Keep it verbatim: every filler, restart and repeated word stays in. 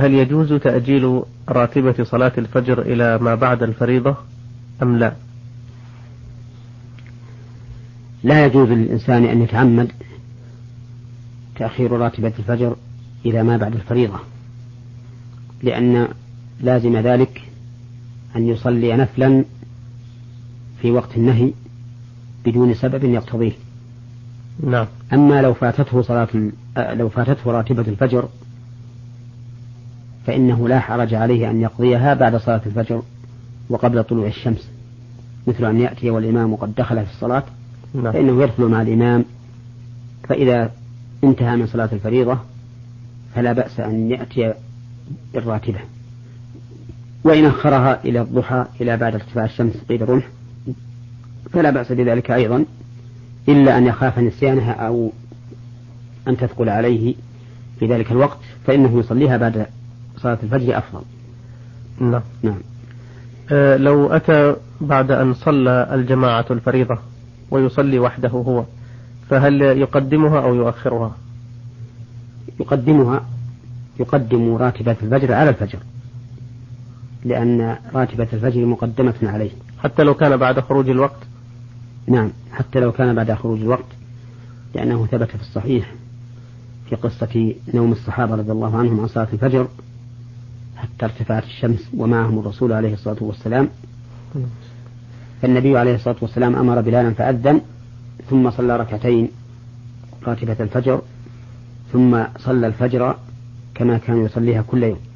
هل يجوز تأجيل راتبة صلاة الفجر إلى ما بعد الفريضة أم لا؟ لا يجوز للإنسان أن يتعمد تأخير راتبة الفجر إلى ما بعد الفريضة، لأن لازم ذلك أن يصلي نفلا في وقت النهي بدون سبب يقتضيه. نعم. أما لو فاتته صلاة لو فاتته راتبة الفجر فإنه لا حرج عليه أن يقضيها بعد صلاة الفجر وقبل طلوع الشمس، مثل أن يأتي والإمام قد دخل في الصلاة. نعم. فإنه يدخل مع الإمام، فإذا انتهى من صلاة الفريضة فلا بأس أن يأتي الراتبة، وإن أخرها إلى الضحى إلى بعد ارتفاع الشمس قيد الرمح فلا بأس بذلك أيضا، إلا أن يخاف نسيانها أو أن تثقل عليه في ذلك الوقت، فإنه يصليها بعد صلاة الفجر أفضل. نعم. نعم. أه لو أتى بعد أن صلى الجماعة الفريضة ويصلي وحده هو، فهل يقدمها أو يؤخرها؟ يقدمها، يقدم راتبة الفجر على الفجر، لأن راتبة الفجر مقدمة عليه حتى لو كان بعد خروج الوقت. نعم، حتى لو كان بعد خروج الوقت، لأنه ثبت في الصحيح في قصة نوم الصحابة رضي الله عنهم عن صلاة الفجر حتى ارتفعت الشمس ومعهم الرسول عليه الصلاة والسلام، فالنبي عليه الصلاة والسلام أمر بلالا فأذن ثم صلى ركعتين راتبة الفجر ثم صلى الفجر كما كان يصليها كل يوم.